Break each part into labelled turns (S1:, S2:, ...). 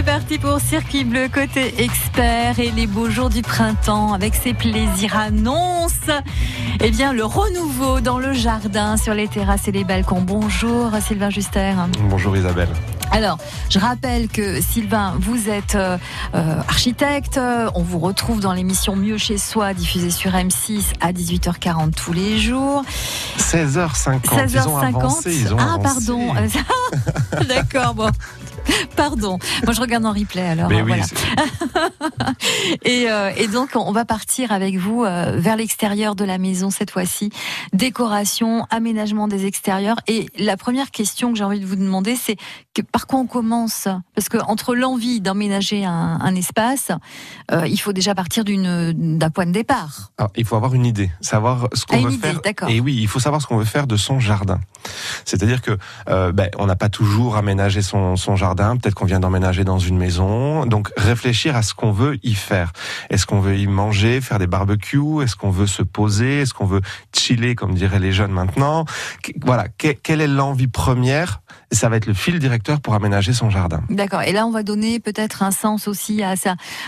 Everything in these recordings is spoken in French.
S1: C'est parti pour Circuit Bleu côté expert et les beaux jours du printemps avec ses plaisirs annoncent le renouveau dans le jardin, sur les terrasses et les balcons. Bonjour Sylvain Juster.
S2: Bonjour Isabelle.
S1: Alors, je rappelle que Sylvain, vous êtes architecte. On vous retrouve dans l'émission Mieux chez soi, diffusée sur M6 à 18h40 tous les jours.
S2: 16h50.
S1: 16h50.
S2: Ils ont avancé.
S1: Pardon. D'accord, bon. Pardon. Moi, je regarde en replay alors.
S2: Mais oui,
S1: voilà. Et donc, on va partir avec vous vers l'extérieur de la maison cette fois-ci. Décoration, aménagement des extérieurs. Et la première question que j'ai envie de vous demander, c'est par quoi on commence ? Parce que entre l'envie d'emménager un espace, il faut déjà partir d'un point de départ.
S2: Alors, il faut avoir une idée, savoir ce qu'on veut faire.
S1: D'accord.
S2: Et oui, il faut savoir ce qu'on veut faire de son jardin. C'est-à-dire que on n'a pas toujours aménagé son jardin. Peut-être qu'on vient d'emménager dans une maison. Donc, réfléchir à ce qu'on veut y faire. Est-ce qu'on veut y manger, faire des barbecues ? Est-ce qu'on veut se poser ? Est-ce qu'on veut chiller, comme diraient les jeunes maintenant ? Voilà. Quelle est l'envie première ? Ça va être le fil directeur pour aménager son jardin.
S1: D'accord. Et là, on va donner peut-être un sens aussi à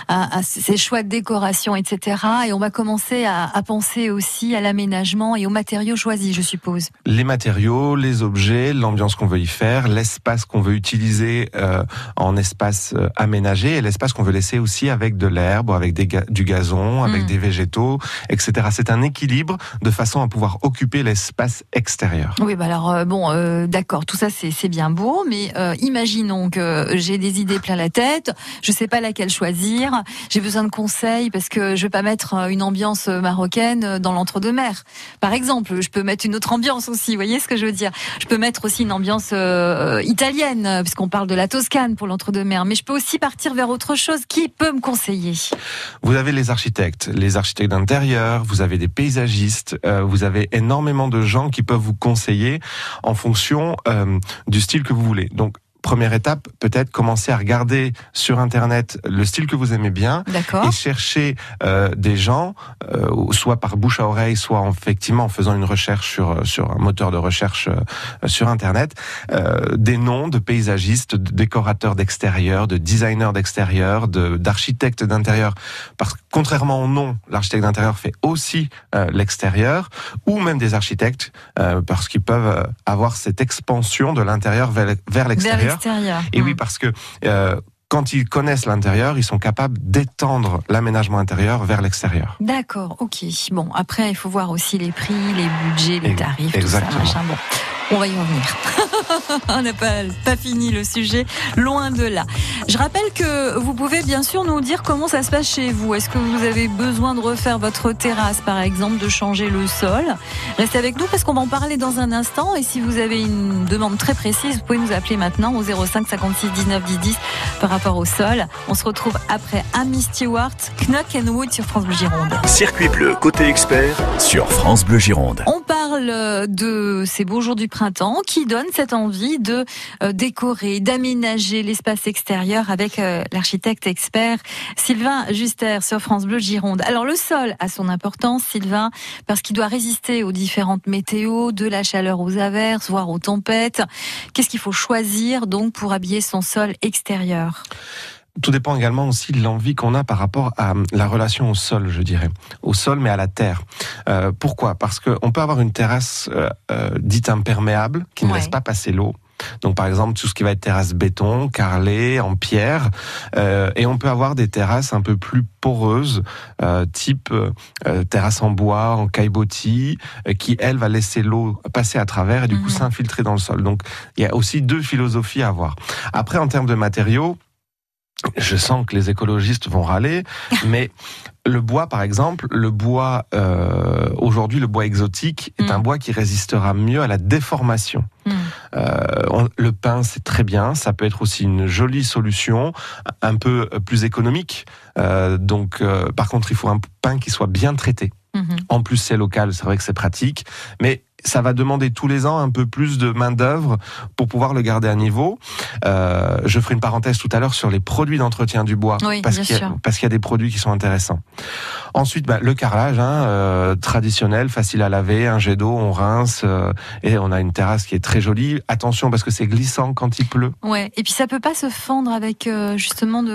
S1: ces choix de décoration, etc. Et on va commencer à penser aussi à l'aménagement et aux matériaux choisis, je suppose.
S2: Les matériaux, les objets, l'ambiance qu'on veut y faire, l'espace qu'on veut utiliser en espace aménagé et l'espace qu'on veut laisser aussi avec de l'herbe, avec du gazon, avec des végétaux, etc. C'est un équilibre de façon à pouvoir occuper l'espace extérieur.
S1: Oui, alors d'accord, tout ça c'est bien beau, mais imaginons que j'ai des idées plein la tête, je sais pas laquelle choisir, j'ai besoin de conseils parce que je vais pas mettre une ambiance marocaine dans l'entre-deux-mer. Par exemple, je peux mettre une autre ambiance aussi, vous voyez ce que je veux dire ? Je peux mettre aussi une ambiance italienne, puisqu'on parle de la Toscane pour l'entre-deux-mer, mais je peux aussi partir vers autre chose. Qui peut me conseiller ?
S2: Vous avez les architectes d'intérieur, vous avez des paysagistes, vous avez énormément de gens qui peuvent vous conseiller en fonction du style que vous voulez. Donc, première étape, peut-être commencer à regarder sur Internet le style que vous aimez bien.
S1: D'accord.
S2: Et chercher des gens, soit par bouche à oreille, soit effectivement en faisant une recherche sur un moteur de recherche sur Internet, des noms de paysagistes, de décorateurs d'extérieur, de designers d'extérieur, d'architectes d'intérieur. Parce que contrairement au nom, l'architecte d'intérieur fait aussi l'extérieur, ou même des architectes, parce qu'ils peuvent avoir cette expansion de l'intérieur vers l'extérieur. Et oui, parce que quand ils connaissent l'intérieur, ils sont capables d'étendre l'aménagement intérieur vers l'extérieur.
S1: D'accord, ok. Bon, après, il faut voir aussi les prix, les budgets, les tarifs,
S2: exactement.
S1: Tout ça, machin. Bon, on va y revenir. On n'a pas fini le sujet, loin de là. Je rappelle que vous pouvez bien sûr nous dire comment ça se passe chez vous. Est-ce que vous avez besoin de refaire votre terrasse, par exemple, de changer le sol ? Restez avec nous parce qu'on va en parler dans un instant. Et si vous avez une demande très précise, vous pouvez nous appeler maintenant au 05 56 19 10 10 par rapport au sol. On se retrouve après Amy Stewart, Knock and Wood sur France Bleu Gironde.
S3: Circuit Bleu côté expert sur France Bleu Gironde.
S1: On parle de ces beaux jours du printemps qui donnent cette envie de décorer, d'aménager l'espace extérieur avec l'architecte expert Sylvain Juster sur France Bleu Gironde. Alors le sol a son importance, Sylvain, parce qu'il doit résister aux différentes météos, de la chaleur aux averses, voire aux tempêtes. Qu'est-ce qu'il faut choisir donc pour habiller son sol extérieur ?
S2: Tout dépend également aussi de l'envie qu'on a par rapport à la relation au sol, je dirais. Au sol, mais à la terre. Pourquoi ? Parce qu'on peut avoir une terrasse dite imperméable, qui ne laisse pas passer l'eau. Donc par exemple tout ce qui va être terrasse béton, carrelée, en pierre, et on peut avoir des terrasses un peu plus poreuses, type terrasse en bois, en caillebotis, qui elle va laisser l'eau passer à travers et du coup s'infiltrer dans le sol. Donc il y a aussi deux philosophies à avoir. Après en termes de matériaux, je sens que les écologistes vont râler, mais le bois, par exemple, aujourd'hui, le bois exotique est un bois qui résistera mieux à la déformation. Le pin, c'est très bien. Ça peut être aussi une jolie solution, un peu plus économique. Par contre, il faut un pin qui soit bien traité. En plus, c'est local, c'est vrai que c'est pratique. Mais ça va demander tous les ans un peu plus de main-d'œuvre pour pouvoir le garder à niveau. Je ferai une parenthèse tout à l'heure sur les produits d'entretien du bois, parce qu'il y a des produits qui sont intéressants. Ensuite, le carrelage, traditionnel, facile à laver, un jet d'eau, on rince, et on a une terrasse qui est très jolie. Attention, parce que c'est glissant quand il pleut.
S1: Ouais. Et puis ça peut pas se fendre avec justement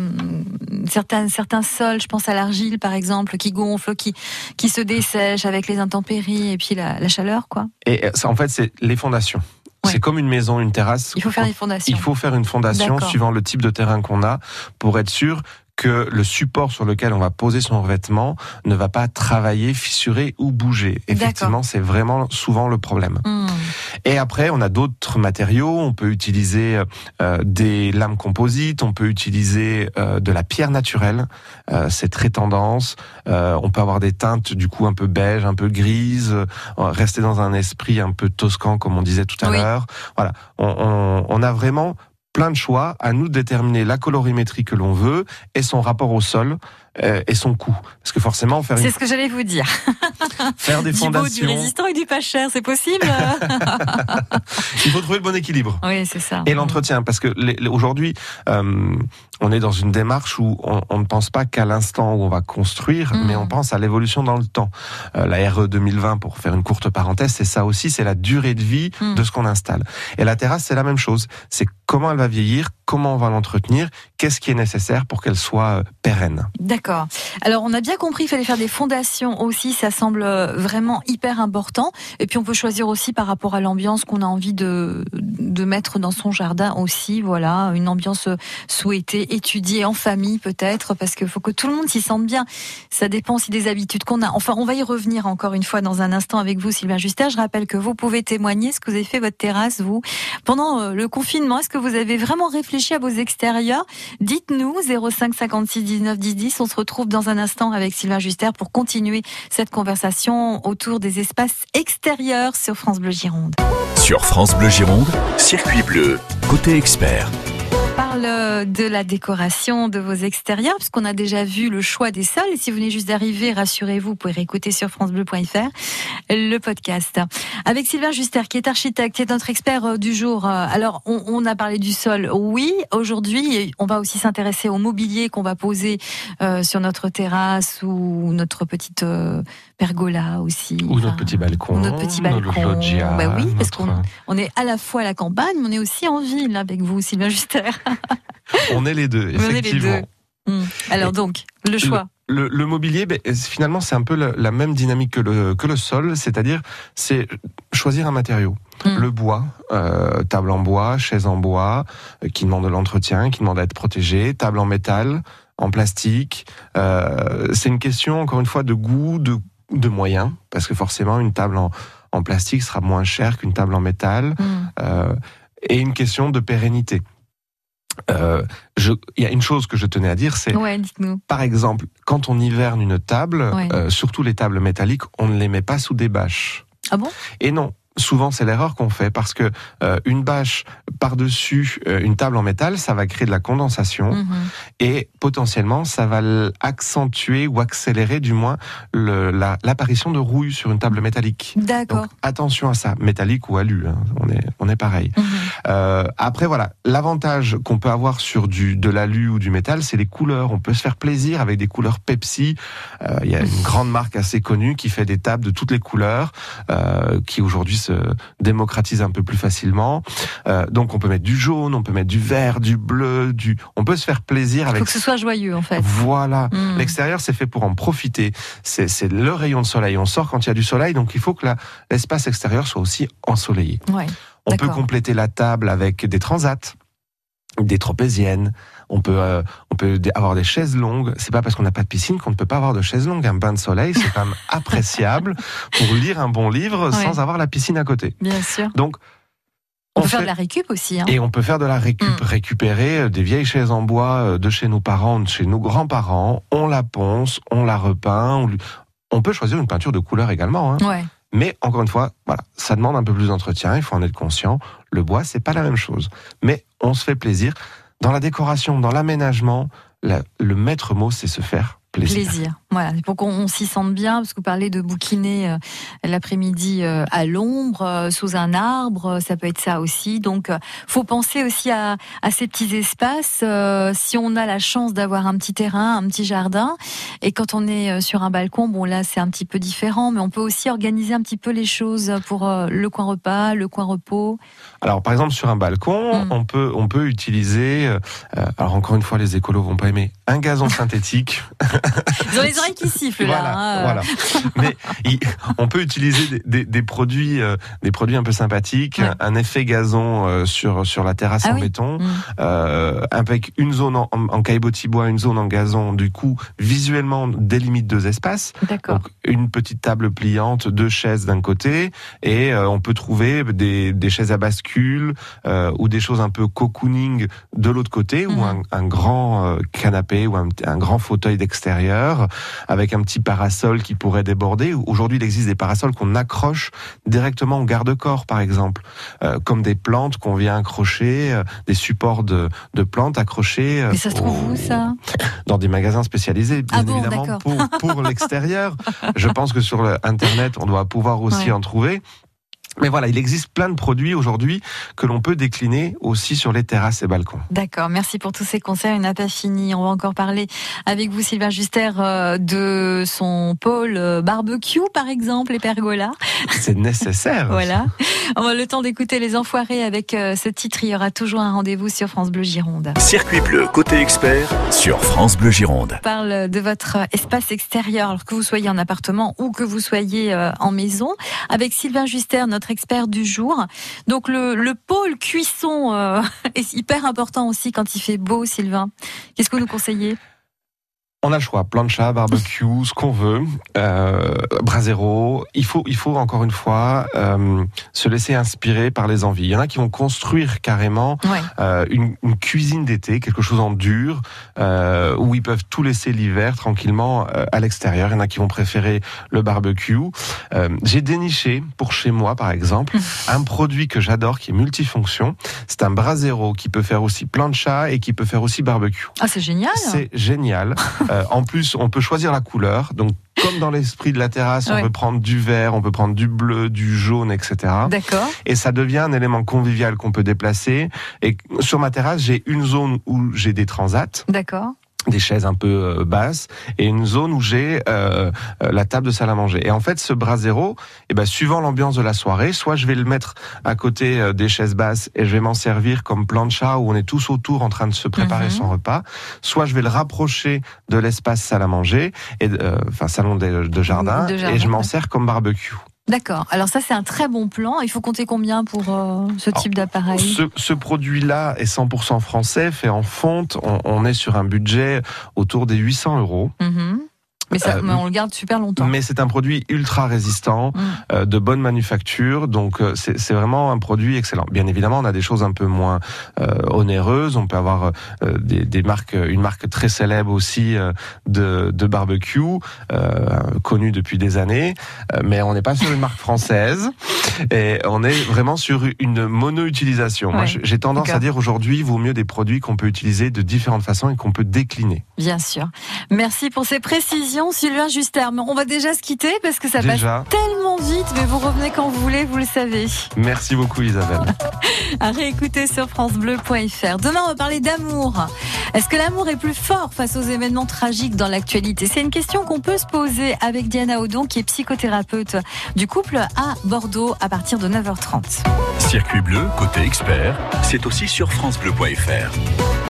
S1: certains sols. Je pense à l'argile, par exemple, qui gonfle, qui se dessèche avec les intempéries et puis la chaleur, quoi.
S2: Et ça, en fait, c'est les fondations. Ouais. C'est comme une maison, une terrasse.
S1: Il faut faire des fondations.
S2: Il faut faire une fondation suivant le type de terrain qu'on a pour être sûr que le support sur lequel on va poser son revêtement ne va pas travailler, fissurer ou bouger. Effectivement, c'est vraiment souvent le problème. Et après, on a d'autres matériaux. On peut utiliser des lames composites, on peut utiliser de la pierre naturelle. C'est très tendance. On peut avoir des teintes du coup un peu beige, un peu grise, rester dans un esprit un peu toscan, comme on disait tout à l'heure. Voilà, on a vraiment plein de choix, à nous de déterminer la colorimétrie que l'on veut et son rapport au sol et son coût. Parce que forcément,
S1: c'est ce que j'allais vous dire.
S2: Faire des fondations.
S1: Du beau, du résistant et du pas cher, c'est possible.
S2: Il faut trouver le bon équilibre.
S1: Oui, c'est ça.
S2: Et l'entretien, parce que aujourd'hui, on est dans une démarche où on ne pense pas qu'à l'instant où on va construire, mais on pense à l'évolution dans le temps. La RE 2020, pour faire une courte parenthèse, c'est ça aussi, c'est la durée de vie de ce qu'on installe. Et la terrasse, c'est la même chose. C'est comment elle va vieillir, comment on va l'entretenir, qu'est-ce qui est nécessaire pour qu'elle soit pérenne.
S1: D'accord. Alors, on a bien compris qu'il fallait faire des fondations aussi, ça semble vraiment hyper important. Et puis, on peut choisir aussi par rapport à l'ambiance qu'on a envie de mettre dans son jardin aussi. Voilà, une ambiance souhaitée, étudiée en famille peut-être, parce qu'il faut que tout le monde s'y sente bien. Ça dépend aussi des habitudes qu'on a. Enfin, on va y revenir encore une fois dans un instant avec vous, Sylvain Juster. Je rappelle que vous pouvez témoigner ce que vous avez fait votre terrasse, vous, pendant le confinement. Est-ce que vous avez vraiment réfléchi à vos extérieurs? Dites-nous, 05 56 19 10 10. On se retrouve dans un instant avec Sylvain Juster pour continuer cette conversation autour des espaces extérieurs sur France Bleu Gironde.
S3: Sur France Bleu Gironde, Circuit Bleu, côté expert.
S1: On parle de la décoration de vos extérieurs, puisqu'on a déjà vu le choix des sols. Et si vous venez juste d'arriver, rassurez-vous, vous pouvez réécouter sur francebleu.fr le podcast. Avec Sylvain Juster, qui est architecte, qui est notre expert du jour. Alors, on a parlé du sol, oui. Aujourd'hui, on va aussi s'intéresser au mobilier qu'on va poser sur notre terrasse ou notre petite pergola aussi.
S2: Ou notre petit balcon.
S1: Notre petit balcon.
S2: Notre loggia,
S1: oui, parce qu'on est à la fois à la campagne, mais on est aussi en ville avec vous, Sylvain Juster.
S2: On est les deux, effectivement.
S1: Alors donc, le choix.
S2: Le mobilier, finalement, c'est un peu la même dynamique que le sol, c'est-à-dire c'est choisir un matériau. Le bois, table en bois, chaise en bois, qui demande de l'entretien, qui demande à être protégée, table en métal, en plastique. C'est une question, encore une fois, de goût, de moyens, parce que forcément, une table en plastique sera moins chère qu'une table en métal, et une question de pérennité. Il y a une chose que je tenais à dire, c'est, par exemple, quand on hiverne une table, surtout les tables métalliques, on ne les met pas sous des bâches.
S1: Ah bon ?
S2: Et non. Souvent, c'est l'erreur qu'on fait parce que une bâche par-dessus une table en métal, ça va créer de la condensation et potentiellement, ça va accentuer ou accélérer du moins l'apparition de rouille sur une table métallique.
S1: D'accord.
S2: Donc, attention à ça, métallique ou alu, hein, on est pareil. Après, voilà, l'avantage qu'on peut avoir sur de l'alu ou du métal, c'est les couleurs. On peut se faire plaisir avec des couleurs Pepsi. Il y a une grande marque assez connue qui fait des tables de toutes les couleurs, qui aujourd'hui se démocratise un peu plus facilement. Donc on peut mettre du jaune, on peut mettre du vert, du bleu, on peut se faire plaisir avec.
S1: Il faut que ce soit joyeux en fait.
S2: Voilà. L'extérieur c'est fait pour en profiter. C'est le rayon de soleil. On sort quand il y a du soleil, donc il faut que l'espace extérieur soit aussi ensoleillé.
S1: Ouais,
S2: on peut compléter la table avec des transats, des tropéziennes. On peut avoir des chaises longues. C'est pas parce qu'on n'a pas de piscine qu'on ne peut pas avoir de chaises longues. Un bain de soleil, c'est quand même appréciable pour lire un bon livre sans avoir la piscine à côté.
S1: Bien sûr.
S2: Donc,
S1: on peut faire de la récup aussi.
S2: Et on peut faire de la récup. Récupérer des vieilles chaises en bois de chez nos parents, de chez nos grands-parents. On la ponce, on la repeint. On peut choisir une peinture de couleur également. Hein.
S1: Ouais.
S2: Mais encore une fois, voilà, ça demande un peu plus d'entretien. Il faut en être conscient. Le bois, c'est pas la même chose. Mais on se fait plaisir. Dans la décoration, dans l'aménagement, le maître mot, c'est se faire plaisir.
S1: Voilà, pour qu'on s'y sente bien, parce que vous parlez de bouquiner l'après-midi à l'ombre, sous un arbre, ça peut être ça aussi. Donc, faut penser aussi à ces petits espaces. Si on a la chance d'avoir un petit terrain, un petit jardin, et quand on est sur un balcon, bon là c'est un petit peu différent, mais on peut aussi organiser un petit peu les choses pour le coin repas, le coin repos.
S2: Alors, par exemple, sur un balcon, on peut utiliser, alors encore une fois, les écolos vont pas aimer, un gazon synthétique.
S1: Ils ont les oreilles qui sifflent là.
S2: Voilà. Mais on peut utiliser des produits un peu sympathiques, un effet gazon sur la terrasse en béton, avec une zone en caillebotis-bois, une zone en gazon. Du coup, visuellement, délimite 2 espaces.
S1: D'accord.
S2: Donc, une petite table pliante, 2 chaises d'un côté, et on peut trouver des chaises à bascule ou des choses un peu cocooning de l'autre côté, ou un grand canapé ou un grand fauteuil d'extérieur avec un petit parasol qui pourrait déborder. Aujourd'hui, il existe des parasols qu'on accroche directement au garde-corps, par exemple, comme des plantes qu'on vient accrocher, des supports de plantes accrochés.
S1: Mais ça se trouve où, ça ?
S2: Dans des magasins spécialisés, bien évidemment, pour l'extérieur. Je pense que sur Internet, on doit pouvoir aussi en trouver. Mais voilà, il existe plein de produits aujourd'hui que l'on peut décliner aussi sur les terrasses et balcons.
S1: D'accord, merci pour tous ces conseils. On n'a pas fini. On va encore parler avec vous, Sylvain Juster, de son pôle barbecue, par exemple, et pergola.
S2: C'est nécessaire.
S1: Voilà. On a le temps d'écouter Les Enfoirés avec ce titre. Il y aura toujours un rendez-vous sur France Bleu Gironde.
S3: Circuit bleu, côté expert, sur France Bleu Gironde.
S1: On parle de votre espace extérieur, alors que vous soyez en appartement ou que vous soyez en maison, avec Sylvain Juster, notre expert du jour. Donc le pôle cuisson est hyper important aussi quand il fait beau, Sylvain. Qu'est-ce que vous nous conseillez ?
S2: On a le choix, plancha, barbecue, ce qu'on veut, brasero. Il faut encore une fois se laisser inspirer par les envies. Il y en a qui vont construire carrément une cuisine d'été, quelque chose en dur, où ils peuvent tout laisser l'hiver tranquillement à l'extérieur. Il y en a qui vont préférer le barbecue. J'ai déniché pour chez moi, par exemple, un produit que j'adore, qui est multifonction. C'est un brasero qui peut faire aussi plancha et qui peut faire aussi barbecue.
S1: Ah, c'est génial.
S2: C'est génial. En plus, on peut choisir la couleur. Donc, comme dans l'esprit de la terrasse, on peut prendre du vert, on peut prendre du bleu, du jaune, etc.
S1: D'accord.
S2: Et ça devient un élément convivial qu'on peut déplacer. Et sur ma terrasse, j'ai une zone où j'ai des transats.
S1: D'accord.
S2: Des chaises un peu basses, et une zone où j'ai la table de salle à manger. Et en fait, ce brasero, suivant l'ambiance de la soirée, soit je vais le mettre à côté des chaises basses et je vais m'en servir comme plancha où on est tous autour en train de se préparer son repas, soit je vais le rapprocher de l'espace salle à manger, et salon de jardin, et je m'en sers comme barbecue.
S1: D'accord. Alors ça, c'est un très bon plan. Il faut compter combien pour ce type d'appareil ?
S2: Ce produit-là est 100% français, fait en fonte. On est sur un budget autour des 800 €.
S1: Mais on le garde super longtemps.
S2: Mais c'est un produit ultra résistant, de bonne manufacture, donc c'est vraiment un produit excellent. Bien évidemment, on a des choses un peu moins onéreuses. On peut avoir des marques, une marque très célèbre aussi de barbecue, connue depuis des années, mais on n'est pas sur une marque française et on est vraiment sur une mono-utilisation. Moi, j'ai tendance à dire aujourd'hui, il vaut mieux des produits qu'on peut utiliser de différentes façons et qu'on peut décliner.
S1: Bien sûr. Merci pour ces précisions, Sylvain Juster. On va déjà se quitter parce que ça passe tellement vite, mais vous revenez quand vous voulez, vous le savez.
S2: Merci beaucoup, Isabelle.
S1: À réécouter sur francebleu.fr. Demain, on va parler d'amour. Est-ce que l'amour est plus fort face aux événements tragiques dans l'actualité ? C'est une question qu'on peut se poser avec Diana Audon, qui est psychothérapeute du couple à Bordeaux à partir de 9h30.
S3: Circuit bleu, côté expert, c'est aussi sur francebleu.fr.